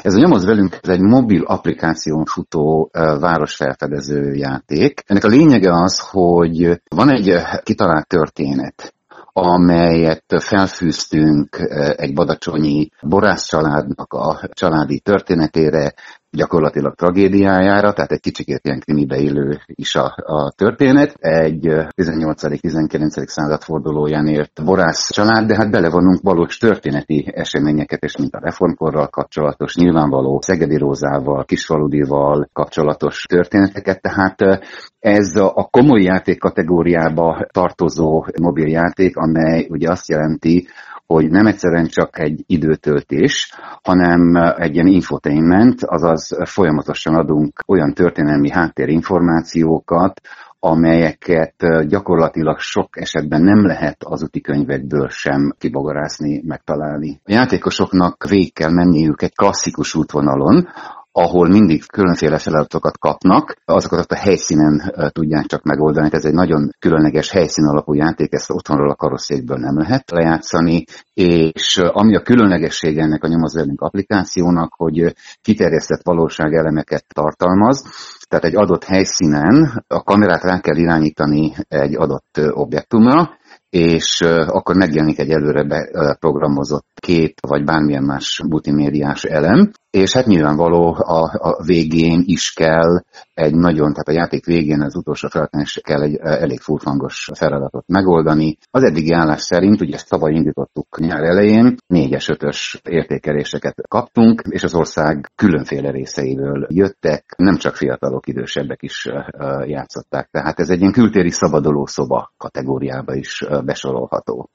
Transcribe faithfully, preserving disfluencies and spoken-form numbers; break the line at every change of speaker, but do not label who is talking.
Ez a Nyomozz velünk, ez egy mobil applikáción futó városfelfedező játék. Ennek a lényege az, hogy van egy kitalált történet, amelyet felfűztünk egy badacsonyi borász családnak a családi történetére, gyakorlatilag tragédiájára, tehát egy kicsikét ilyen krimibe illő is a, a történet. Egy tizennyolcadik-tizenkilencedik század fordulóján élt borász család, de hát belevonunk valós történeti eseményeket, és mint a reformkorral kapcsolatos, nyilvánvaló Szegedi Rózával, Kisfaludival kapcsolatos történeteket, tehát ez a komoly játék kategóriába tartozó mobiljáték, amely ugye azt jelenti, hogy nem egyszerűen csak egy időtöltés, hanem egy ilyen infotainment, azaz folyamatosan adunk olyan történelmi háttérinformációkat, amelyeket gyakorlatilag sok esetben nem lehet az úti könyvekből sem kibogarászni, megtalálni. A játékosoknak végig kell menniük egy klasszikus útvonalon, ahol mindig különféle feladatokat kapnak, azokat a helyszínen tudják csak megoldani. Ez egy nagyon különleges helyszín alapú játék, ezt otthonról a karosszékből nem lehet lejátszani, és ami a különlegessége ennek a Nyomozz velünk applikációnak, hogy kiterjesztett valóságelemeket tartalmaz, tehát egy adott helyszínen a kamerát rá kell irányítani egy adott objektumra, és akkor megjelenik egy előre beprogramozott kép, vagy bármilyen más multimédiás elem, és hát nyilvánvaló a, a végén is kell egy nagyon, tehát a játék végén az utolsó feladatán is kell egy elég furfangos feladatot megoldani. Az eddigi állás szerint, ugye ezt tavaly indítottuk nyár elején, négyes, ötös értékeléseket kaptunk, és az ország különféle részeiből jöttek, nem csak fiatalok, idősebbek is játszották. Tehát ez egy ilyen kültéri szabaduló szoba kategóriába is besorolható.